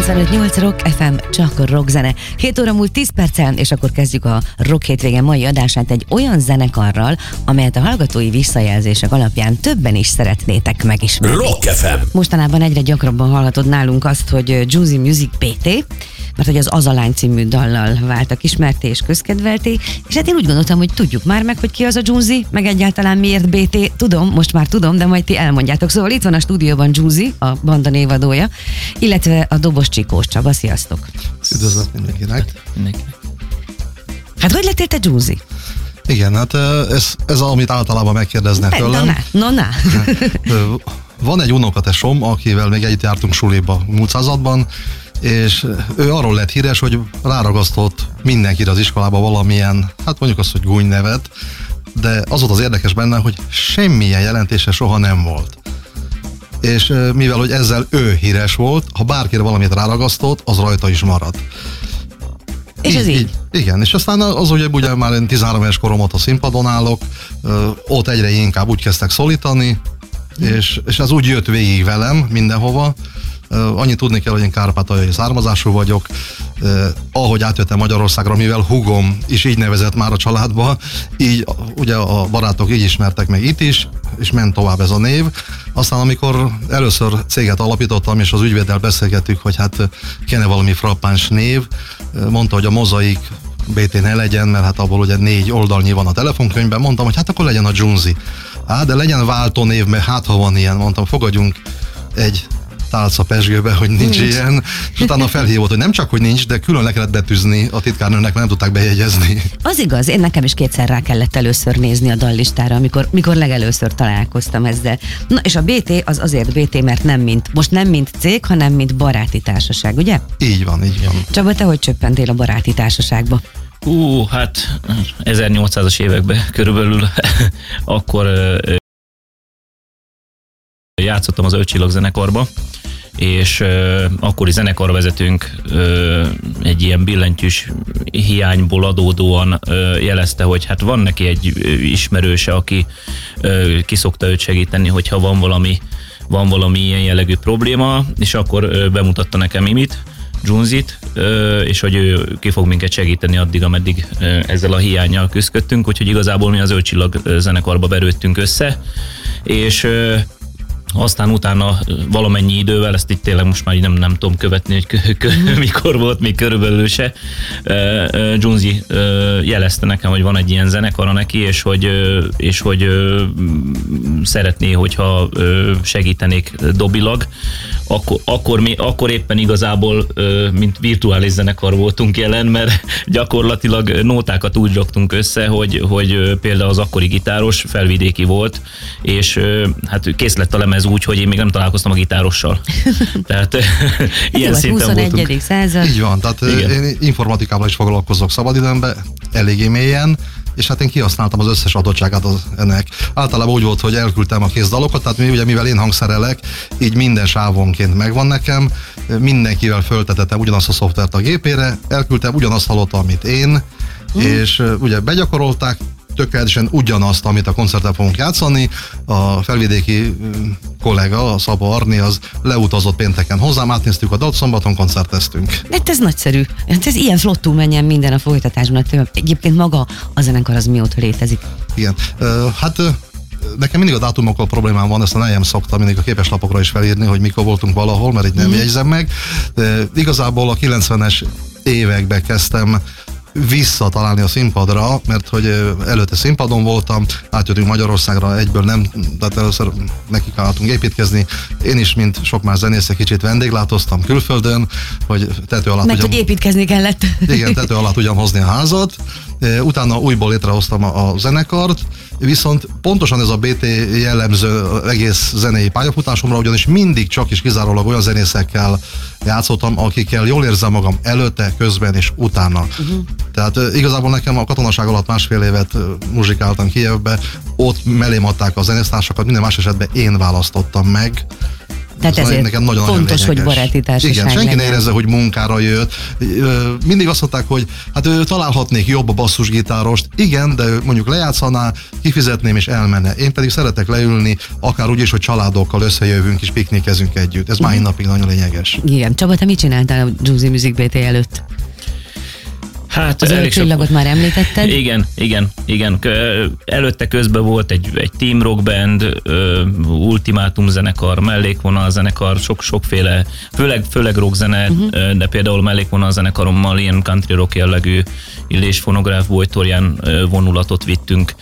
95.8 Rock FM, csak rock zene. 7 óra múlt 10 perccel, és akkor kezdjük a Rock Hétvége mai adását egy olyan zenekarral, amelyet a hallgatói visszajelzések alapján többen is szeretnétek megismerni. Rock FM. Mostanában egyre gyakrabban hallhatod nálunk azt, hogy Juicy Music PT, mert hogy az Az a Lány című dallal váltak ismerté és közkedvelté, és hát én úgy gondoltam, hogy tudjuk már meg, hogy ki az a Juicy, meg egyáltalán miért BT. Tudom, most már tudom, de majd ti elmondjátok. Szóval itt van a stúdióban Juicy, a banda névadója, illetve a dobos Csikós Csaba. Sziasztok! Üdvözlet mindenkinek! Hát hogy lettél te Juicy? Igen, hát ez amit általában megkérdeznek tőlem. Na. Van egy unokatesom, akivel még együtt jártunk suliba múlt században, és ő arról lett híres, hogy ráragasztott mindenkire az iskolába valamilyen, hát mondjuk azt, hogy gúny nevet, de az volt az érdekes benne, hogy semmilyen jelentése soha nem volt. És mivel, hogy ezzel ő híres volt, ha bárkire valamit ráragasztott, az rajta is maradt. És ez így? Igen, és aztán az ugye már én 13 éves korom óta színpadon állok, ott egyre inkább úgy kezdtek szólítani, és ez úgy jött végig velem mindenhova. Annyit tudni kell, hogy én kárpátaljai származású vagyok. Ahogy átjöttem Magyarországra, mivel húgom is így nevezett már a családba, így ugye a barátok így ismertek meg itt is, és ment tovább ez a név. Aztán amikor először céget alapítottam, és az ügyvéddel beszélgettük, hogy hát kéne valami frappáns név, mondta, hogy a Mozaik BT ne legyen, mert hát abból ugye 4 oldalnyi van a telefonkönyvben, mondtam, hogy hát akkor legyen a Juicy. De legyen váltó név, mert hát ha van ilyen, mondtam, fogadjunk egy tálca pezsgőbe, hogy nincs ilyen, és utána felhívott, hogy nem csak, hogy nincs, de külön le kellett betűzni a titkárnőnek, mert nem tudták bejegyezni. Az igaz, én nekem is kétszer rá kellett először nézni a dallistára, mikor legelőször találkoztam ezzel. Na, és a BT az azért BT, mert nem mint cég, hanem mint baráti társaság, ugye? Így van. Csaba, te hogy csöppentél a baráti társaságba? Hát 1800-as években körülbelül akkor játszottam az 5 Csillag zenekarba, és akkori zenekarvezetőnk egy ilyen billentyűs hiányból adódóan jelezte, hogy hát van neki egy ismerőse, aki ki szokta őt segíteni, hogyha van valami ilyen jellegű probléma, és akkor bemutatta nekem Imit, Junzit, és hogy ő ki fog minket segíteni addig, ameddig ezzel a hiánnyal küzdködtünk, úgyhogy igazából mi az 5 Csillag zenekarba verődtünk össze, és aztán utána valamennyi idővel, ezt itt tényleg most már nem tudom követni, hogy mikor volt, még körülbelül se, Junzi jelezte nekem, hogy van egy ilyen zenekara neki, és hogy szeretné, hogyha segítenék dobilag. Akkor éppen igazából, mint virtuális zenekar voltunk jelen, mert gyakorlatilag nótákat úgy raktunk össze, hogy például az akkori gitáros felvidéki volt, és hát kész lett a lemez úgy, hogy én még nem találkoztam a gitárossal. Tehát ilyen szinten 21. voltunk. század. Így van, tehát én informatikával is foglalkozok szabadidőmben, eléggé mélyen, és hát én kihasználtam az összes adottságát ennek. Általában úgy volt, hogy elküldtem a kézdalokat, tehát mivel én hangszerelek, így minden sávonként megvan nekem, mindenkivel föltetettem ugyanazt a szoftvert a gépére, elküldtem ugyanazt hallottam, amit én, és ugye begyakorolták, tökéletesen ugyanazt, amit a koncerten fogunk játszani. A felvidéki kollega, a Szaba Arni, az leutazott pénteken hozzám, átnéztük a dalt, szombaton koncerteztünk. Hát ez nagyszerű. Hát ez ilyen flottul menjen minden a folytatásban. Egyébként maga a zenekar az mióta létezik? Igen. Hát nekem mindig a dátumokkal problémám van, ezt nem szoktam mindig a képeslapokra is felírni, hogy mikor voltunk valahol, mert így nem jegyzem meg. De igazából a 90-es években kezdtem visszatalálni a színpadra, mert hogy előtte színpadon voltam, átjöttünk Magyarországra, egyből nem, tehát először nekikáltunk építkezni. Én is, mint sok más zenész, kicsit vendéglátoztam külföldön, hogy tető alá tudjam... hogy építkezni kellett. Igen, tető alá tudjam hozni a házat. Utána újból létrehoztam a zenekart, viszont pontosan ez a BT jellemző egész zenei pályafutásomra, ugyanis mindig csak is kizárólag olyan zenészekkel játszottam, akikkel jól érzem magam előtte, közben és utána. Tehát igazából nekem a katonaság alatt 1,5 évet muzsikáltam Kijevbe, ott mellém adták a zenésztársakat, minden más esetben én választottam meg, Tehát ez ezért nekem nagyon-nagyon fontos, lényeges. hogy baráti társaság Igen, senki ne legyen. érezze, hogy munkára jött. Mindig azt mondták, hogy hát találhatnék jobb a basszusgitárost. Igen, de mondjuk lejátszaná, kifizetném és elmenne. Én pedig szeretek leülni, akár úgy is, hogy családokkal összejövünk és piknikezünk együtt. Ez mai napig nagyon lényeges. Igen. Csaba, te mit csináltál a Juicy Music BT előtt? Hát Az elég Öt sok. csillagot már említetted? Igen. Előtte közben volt egy team rock band, ultimátum zenekar, mellékvonal zenekar, sokféle, főleg rock zene, de például mellékvonal zenekarommal ilyen country rock jellegű Illés fonográf bojtorján vonulatot vittünk,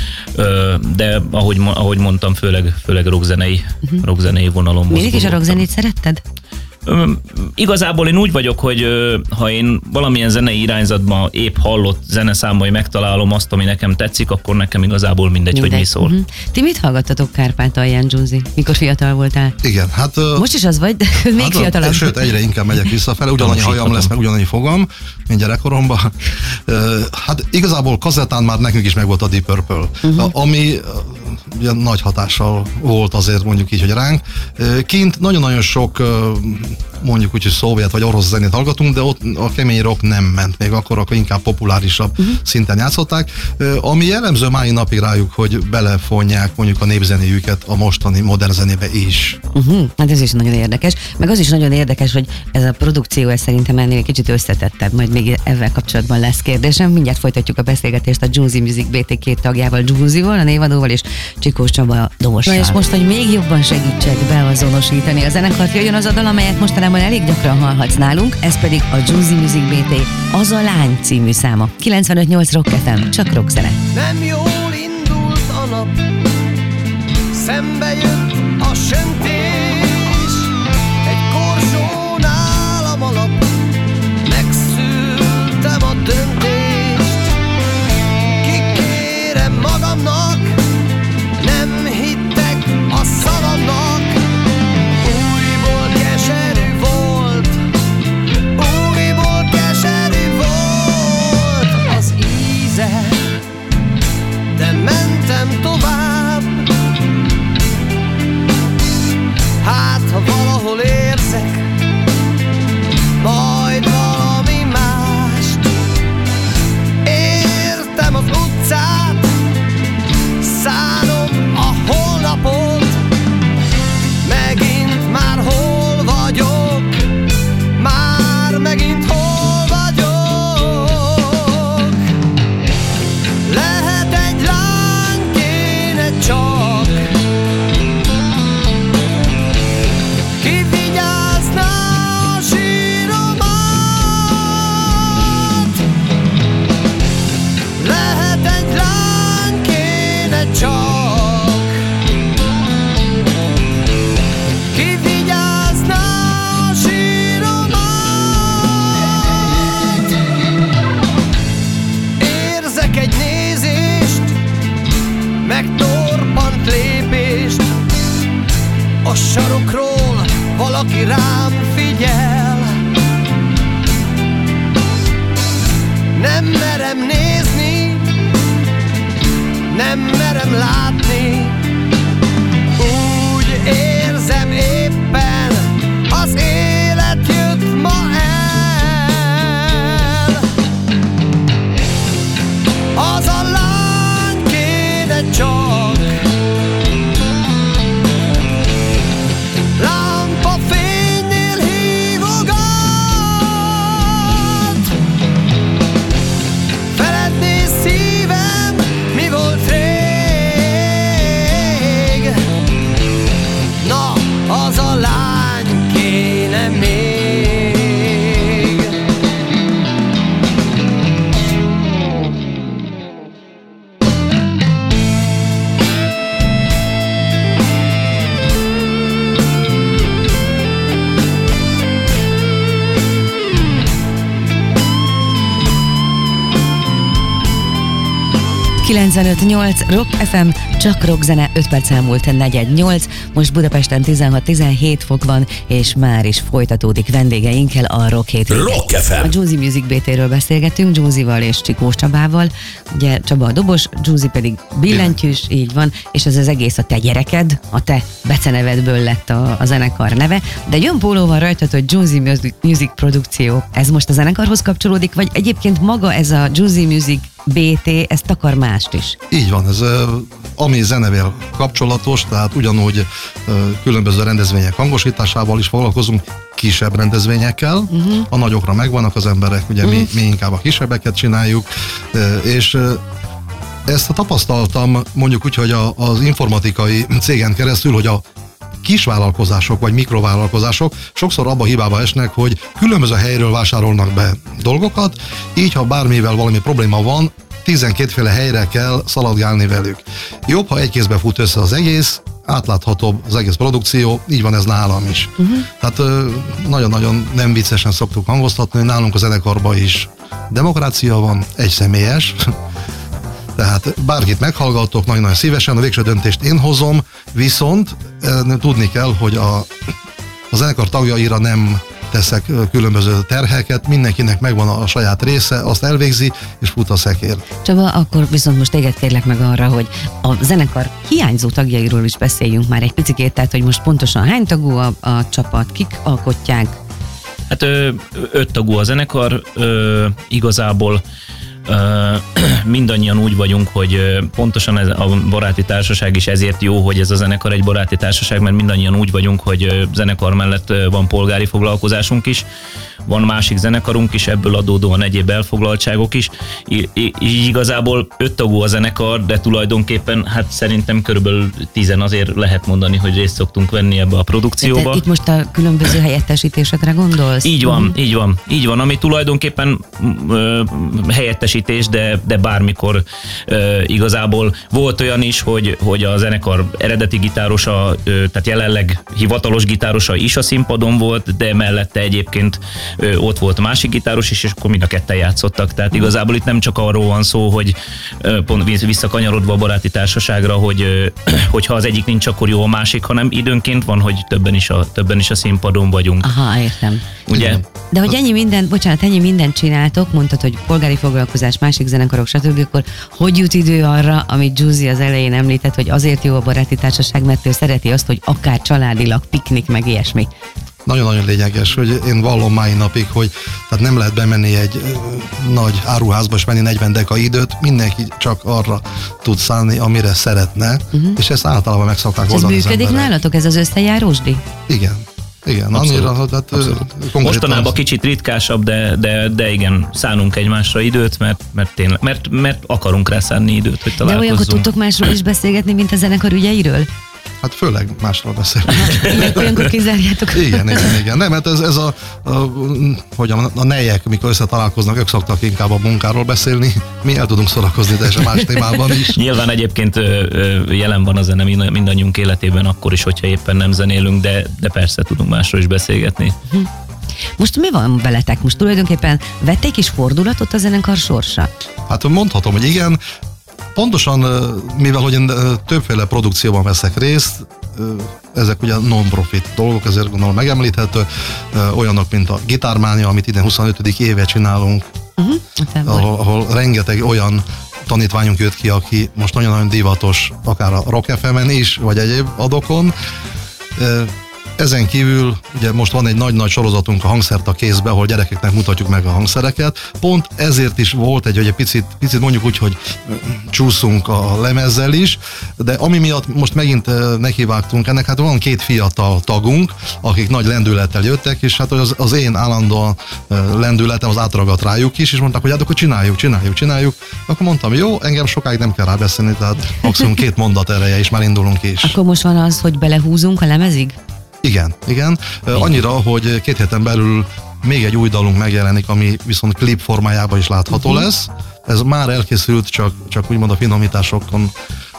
de ahogy mondtam, főleg rockzenei vonalon Mindig is a mozgolódtam. rockzenét szeretted? Igazából én úgy vagyok, hogy ha én valamilyen zenei irányzatban épp hallott zeneszámban megtalálom azt, ami nekem tetszik, akkor nekem igazából mindegy. Hogy mi szól. Ti mit hallgattatok Kárpátalján, Juicy? Mikor fiatal voltál? Igen, hát... Most is az vagy, de még fiatalabb. Sőt, egyre inkább megyek visszafele, ugyanannyi hajam lesz, meg ugyanannyi fogam, mint gyerekkoromban. Hát igazából kazettán már nekünk is megvolt a Deep Purple, ami ugye nagy hatással volt azért mondjuk így, hogy ránk. Kint nagyon-nagyon sok mondjuk úgy, hogy szovjet vagy orosz zenét hallgatunk, de ott a kemény rock nem ment még akkor inkább populárisabb szinten játszották. Ami jellemző mai napig rájuk, hogy belefonják mondjuk a népzenéjüket a mostani modern zenébe is. Hát ez is nagyon érdekes. Meg az is nagyon érdekes, hogy ez a produkció, ez szerintem ennél egy kicsit összetettebb, majd még ezzel kapcsolatban lesz kérdésem. Mindjárt folytatjuk a beszélgetést a Juicy Music BT két tagjával, Juicyval, a névadóval és Csikós Csaba Domossal. Na és most, hogy még jobban segítsek beazonosítani a zenekart, jöjjön az a dal, amelyet mostanában elég gyakran hallhatsz nálunk, ez pedig a Juicy Music BT Az a lány című száma. 95.8 Rock FM, csak rockzene. Nem jól indult a nap, szembe jött a söntés, egy korsón áll a malap, megszültem a döntést, kikérem magamnak, nem hittek a szavamnak, újból keserű volt, újból keserű volt az íze, de mentem tovább. Hát, ha valahol érzek majd valami mást, értem az utcát, szánom a holnapot, megint már hol vagyok, már megint hol vagyok. Lehet egy lány, kéne csak, ki vigyázná a zsíromat. Lehet egy lány, kéne csak, ki vigyázná a zsíromat. Érzek egy nézést, meg torpant lépést, a sarokról valaki rám figyel. Nem merem nézni, nem merem látni, úgy érzem éppen az élet jött ma el. Az a lány kéne csak, lámpa fénye 95.8 Rock FM, csak rockzene, 5 perc elmúlt 4:08, most Budapesten 16-17 fok van, és már is folytatódik vendégeinkkel a Rock Hétvége. Rock FM. A Juicy Music BT-ről beszélgetünk, Juicyval és Csikós Csabával, ugye Csaba a dobos, Juicy pedig billentyűs, így van, és ez az egész a te gyereked, a te becenevedből lett a zenekar neve, de jön pólóval rajtad, hogy Juicy Music produkció, ez most a zenekarhoz kapcsolódik, vagy egyébként maga ez a Juicy Music BT, ez takar mást is? Így van, ez ami zenevel kapcsolatos, tehát ugyanúgy különböző rendezvények hangosításával is foglalkozunk, kisebb rendezvényekkel, a nagyokra megvannak az emberek, ugye mi inkább a kisebbeket csináljuk, és ezt tapasztaltam mondjuk úgy, hogy az informatikai cégen keresztül, hogy a kisvállalkozások vagy mikrovállalkozások sokszor abba a hibába esnek, hogy különböző helyről vásárolnak be dolgokat, így ha bármivel valami probléma van, 12 féle helyre kell szaladgálni velük. Jobb, ha egy kézbe fut össze az egész, átláthatóbb az egész produkció, így van ez nálam is. Tehát nagyon-nagyon nem viccesen szoktuk hangoztatni, nálunk a zenekarban is demokrácia van, egyszemélyes, tehát bárkit meghallgatok, nagyon-nagyon szívesen, a végső döntést én hozom, viszont tudni kell, hogy a zenekar tagjaira nem teszek különböző terheket, mindenkinek megvan a saját része, azt elvégzi, és fut a szekér. Csaba, akkor viszont most téged kérlek meg arra, hogy a zenekar hiányzó tagjairól is beszéljünk már egy picikét, tehát hogy most pontosan hány tagú a csapat, kik alkotják? Hát 5 tagú a zenekar, igazából mindannyian úgy vagyunk, hogy pontosan ez a baráti társaság is ezért jó, hogy ez a zenekar egy baráti társaság, mert mindannyian úgy vagyunk, hogy zenekar mellett van polgári foglalkozásunk is, van másik zenekarunk is, ebből adódóan egyéb elfoglaltságok is. Így igazából 5 tagú a zenekar, de tulajdonképpen hát szerintem körülbelül 10 azért lehet mondani, hogy részt szoktunk venni ebbe a produkcióba. Itt most a különböző helyettesítésekre gondolsz? Így van, ami tulajdonképpen helyettesítés, de bármikor igazából volt olyan is, hogy a zenekar eredeti gitárosa, tehát jelenleg hivatalos gitárosa is a színpadon volt, de mellette egyébként ott volt másik gitáros is, és akkor mind a ketten játszottak. Tehát igazából itt nem csak arról van szó, hogy pont visszakanyarodva a baráti társaságra, hogy ha az egyik nincs, akkor jó a másik, hanem időnként van, hogy többen is a színpadon vagyunk. Aha, értem. Ugye? De hogy ennyi mindent csináltok, mondtad, hogy polgári foglalkozás, másik zenekarok, stb., akkor hogy jut idő arra, amit Juicy az elején említett, hogy azért jó a baráti társaság, mert ő szereti azt, hogy akár családilag piknik, meg ilyesmi. Nagyon-nagyon lényeges, hogy én vallom mai napig, hogy tehát nem lehet bemenni egy nagy áruházba és menni 40 deka időt, mindenki csak arra tud szállni, amire szeretne, és ezt általában meg szokták oldani az emberek. Ez működik nálatok, ez az összejárósdi? Igen, annyira, tehát mostanában kicsit ritkásabb, de igen, szánunk egymásra időt, mert akarunk rá szánni időt, hogy találkozzunk. De olyankor tudtok másról is beszélgetni, mint a zenekar ügyeiről? Hát főleg másról beszélünk. Olyankor kizárjátok. Igen. Nem, mert ez a nejek, mikor összetalálkoznak, ők szoktak inkább a munkáról beszélni. Mi el tudunk szórakozni, de más témában is. Nyilván egyébként jelen van a zene mindannyiunk életében, akkor is, hogyha éppen nem zenélünk, de persze tudunk másról is beszélgetni. Most mi van veletek? Most tulajdonképpen vették is fordulatot a zenekar sorsa? Hát mondhatom, hogy igen. Pontosan, mivel hogy én többféle produkcióban veszek részt, ezek ugye non-profit dolgok, ezért gondolom megemlíthető, olyanok, mint a Gitármánia, amit idén 25. éve csinálunk, ahol rengeteg olyan tanítványunk jött ki, aki most nagyon-nagyon divatos, akár a Rock FM-en is, vagy egyéb adokon. Ezen kívül ugye most van egy nagy-nagy sorozatunk, a Hangszert a kézbe, ahol gyerekeknek mutatjuk meg a hangszereket. Pont ezért is volt egy picit mondjuk úgy, hogy csúszunk a lemezzel is, de ami miatt most megint nekivágtunk ennek, hát van 2 fiatal tagunk, akik nagy lendülettel jöttek, és hát az én állandó lendületem az átragadt rájuk is, és mondták, hogy hát akkor csináljuk. Akkor mondtam, jó, engem sokáig nem kell rábeszélni, tehát maximum 2 mondat ereje, és már indulunk is. Akkor most van az, hogy belehúzunk a lemezig? Igen. Annyira, hogy 2 héten belül még egy új dalunk megjelenik, ami viszont klip formájában is látható lesz. Ez már elkészült, csak úgymond a finomításokon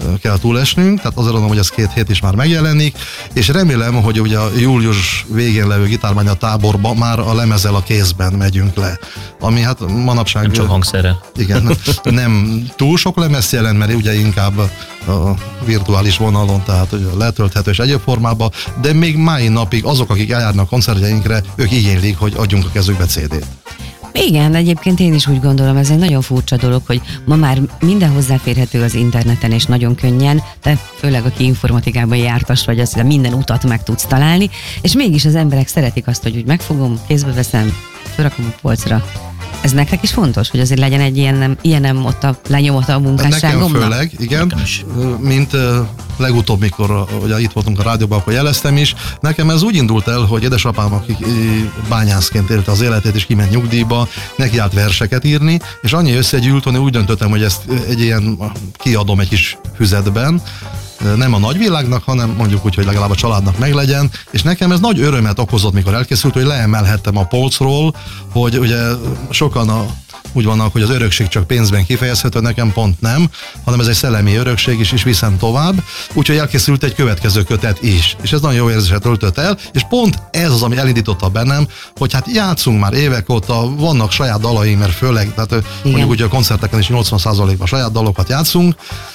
kell túlesnünk, tehát azért mondom, hogy ez 2 hét is már megjelenik, és remélem, hogy ugye a július végén levő Gitármánya táborba már a lemezzel a kézben megyünk le. Ami hát manapság... Nem csak hangszerrel. Igen, nem túl sok lemez jelent, mert ugye inkább a virtuális vonalon, tehát letölthető és egyéb formában, de még mai napig azok, akik eljárnak koncertjeinkre, ők igénylik, hogy adjunk a kezükbe CD-t. Igen, egyébként én is úgy gondolom, ez egy nagyon furcsa dolog, hogy ma már minden hozzáférhető az interneten, és nagyon könnyen, de főleg aki informatikában jártas vagy, azt minden utat meg tudsz találni, és mégis az emberek szeretik azt, hogy úgy megfogom, kézbe veszem, felrakom a polcra. Ez nektek is fontos, hogy azért legyen egy ilyen ott a lenyomata a munkásságomnak? Nekem főleg, igen, mint legutóbb, mikor ugye itt voltunk a rádióban, akkor jeleztem is, nekem ez úgy indult el, hogy édesapám, aki bányászként élte az életét, és kiment nyugdíjba, neki állt verseket írni, és annyi összegyűlt, hogy úgy döntöttem, hogy ezt egy ilyen kiadom egy kis füzetben, nem a nagyvilágnak, hanem mondjuk úgy, hogy legalább a családnak meglegyen, és nekem ez nagy örömet okozott, mikor elkészült, hogy leemelhettem a polcról, hogy ugye sokan úgy vannak, hogy az örökség csak pénzben kifejezhető, nekem pont nem, hanem ez egy szellemi örökség is, és viszem tovább, úgyhogy elkészült egy következő kötet is, és ez nagyon jó érzéset töltött el, és pont ez az, ami elindította bennem, hogy hát játszunk már évek óta, vannak saját dalaink, mert főleg, tehát mondjuk úgy a koncerteken is 80%-ban saját dalokat játszunk,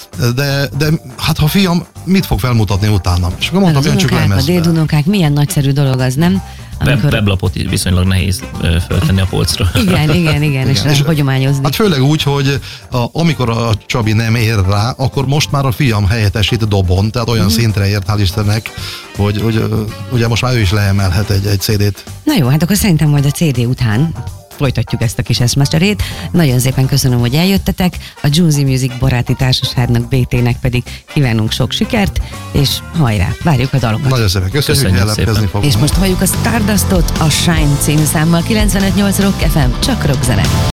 de hát ha fiam, mit fog felmutatni utána? És akkor mondtam, öntsük lemezbe. A dédunokák, milyen nagyszerű dolog az, nem? Amikor... Weblapot is viszonylag nehéz föltenni a polcra. Igen, és hagyományozni. Hát főleg úgy, hogy amikor a Csabi nem ér rá, akkor most már a fiam helyettesít dobon, tehát olyan szintre ért, hál' Istennek, hogy ugye most már ő is leemelhet egy CD-t. Na jó, hát akkor szerintem majd a CD után folytatjuk ezt a kis eszmecserét. Nagyon szépen köszönöm, hogy eljöttetek. A Junzi Music baráti társaságnak, BT-nek pedig kívánunk sok sikert, és hajrá, várjuk a dalokat. Nagyon szépen köszönjük, jelentkezni fogunk. És most halljuk a Stardustot, a Shine című számmal, 95.8 Rock FM, csak rockzene.